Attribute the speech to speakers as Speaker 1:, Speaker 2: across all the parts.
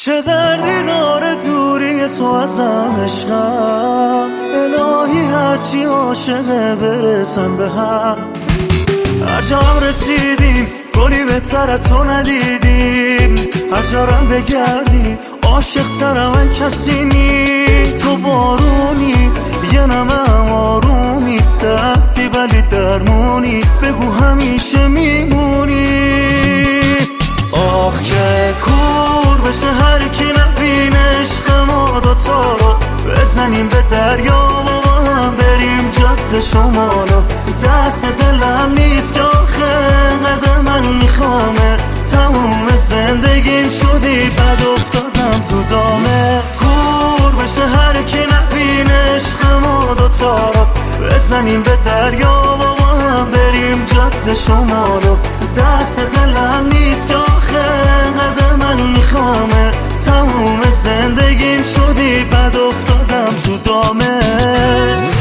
Speaker 1: چه دردی داره دوری تو ازم عشقم، الهی هرچی عاشقه برسن به هم. هر جا رسیدیم گلی بهتر تو ندیدیم، هر جارم بگردی عاشق تر من کسی نی. تو بارونی یه نمم آرومی، دردی ولی درمونی، بگو همیشه میمونی. آخ که کور بشه هر کی نبینه عشق ما دوتا رو، بزنیم به دریا و با هم بریم جاده شمالو. دست دلم نیست که آخه انقدر من میخوامت، تموم زندگیم شدی بد افتادم تو دامت. کور بشه هر کی نبینه عشق ما دوتا رو، بزنیم به دریا و با هم بریم جاده شمالو. دست دلم نیست که آخه انقدر من میخوامت، تموم زندگیم شدی بد افتادم تو دامت.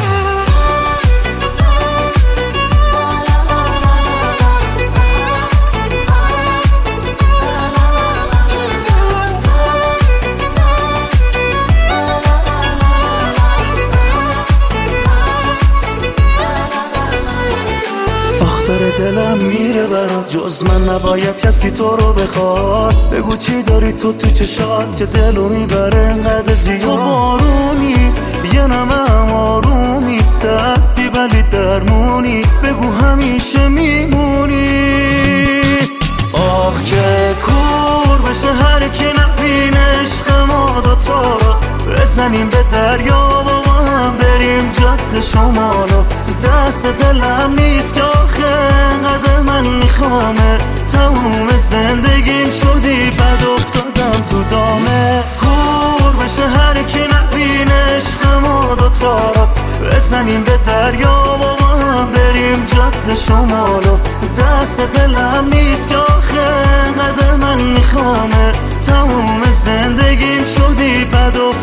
Speaker 1: داره دلم میره برات، جز من نباید کسی تو رو بخواد. بگو چی داری تو چشات که دلو میبره انقدر زیاد. تو بارونی یه نمم آرومی، دردی ولی درمونی، بگو همیشه میمونی. آخ که کور بشه هر کی نبینه عشق ما دوتا رو، بزنیم به دریا و با هم بریم جاده شمالو. دست دلم نیست که آخه انقدر من میخوامت، تموم زندگیم شدی بد افتادم تو دامت. کور بشه هر کی نبینه عشق ما دوتا رو، بزنیم به دریا و با هم بریم جاده شمالو. دست دلم نیست که آخه انقدر من میخوامت، تموم زندگیم شدی بد افتادم